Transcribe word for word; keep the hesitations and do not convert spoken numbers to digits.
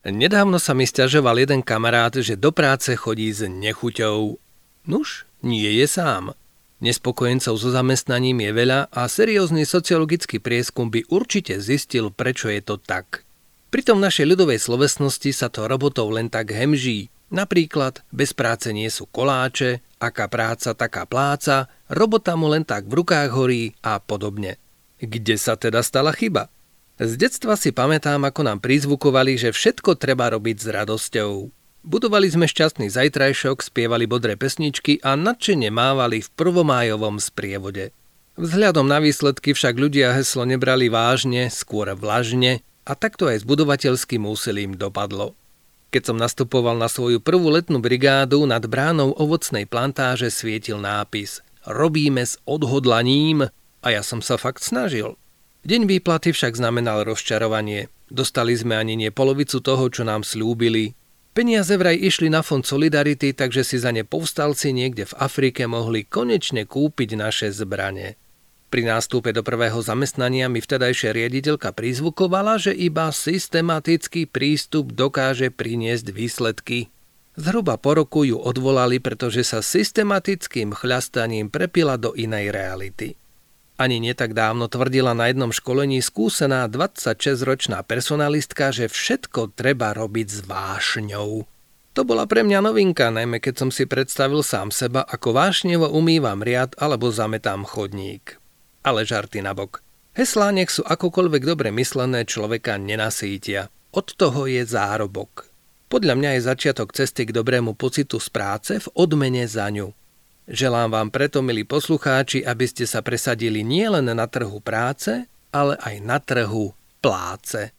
Nedávno sa mi sťažoval jeden kamarát, že do práce chodí s nechuťou. Nuž, nie je sám. Nespokojencov so zamestnaním je veľa a seriózny sociologický prieskum by určite zistil, prečo je to tak. Pritom v našej ľudovej slovesnosti sa to robotov len tak hemží. Napríklad, bez práce nie sú koláče, aká práca, taká pláca, robota mu len tak v rukách horí a podobne. Kde sa teda stala chyba? Z detstva si pamätám, ako nám prizvukovali, že všetko treba robiť s radosťou. Budovali sme šťastný zajtrajšok, spievali bodré pesničky a nadšene mávali v prvomájovom sprievode. Vzhľadom na výsledky však ľudia heslo nebrali vážne, skôr vlažne a takto aj s budovateľským úsilím dopadlo. Keď som nastupoval na svoju prvú letnú brigádu, nad bránou ovocnej plantáže svietil nápis Robíme s odhodlaním a ja som sa fakt snažil. Deň výplaty však znamenal rozčarovanie. Dostali sme ani nie polovicu toho, čo nám sľúbili. Peniaze vraj išli na fond Solidarity, takže si za ne povstalci niekde v Afrike mohli konečne kúpiť naše zbrane. Pri nástupe do prvého zamestnania mi vtedajšia riaditeľka prizvukovala, že iba systematický prístup dokáže priniesť výsledky. Zhruba po roku ju odvolali, pretože sa systematickým chľastaním prepila do inej reality. Ani netak dávno tvrdila na jednom školení skúsená dvadsaťšesťročná personalistka, že všetko treba robiť s vášňou. To bola pre mňa novinka, najmä keď som si predstavil sám seba, ako vášnevo umývam riad alebo zametám chodník. Ale žarty nabok. Heslá, nech sú akokoľvek dobre myslené, človeka nenasýtia. Od toho je zárobok. Podľa mňa je začiatok cesty k dobrému pocitu z práce v odmene za ňu. Želám vám preto, milí poslucháči, aby ste sa presadili nielen na trhu práce, ale aj na trhu pláce.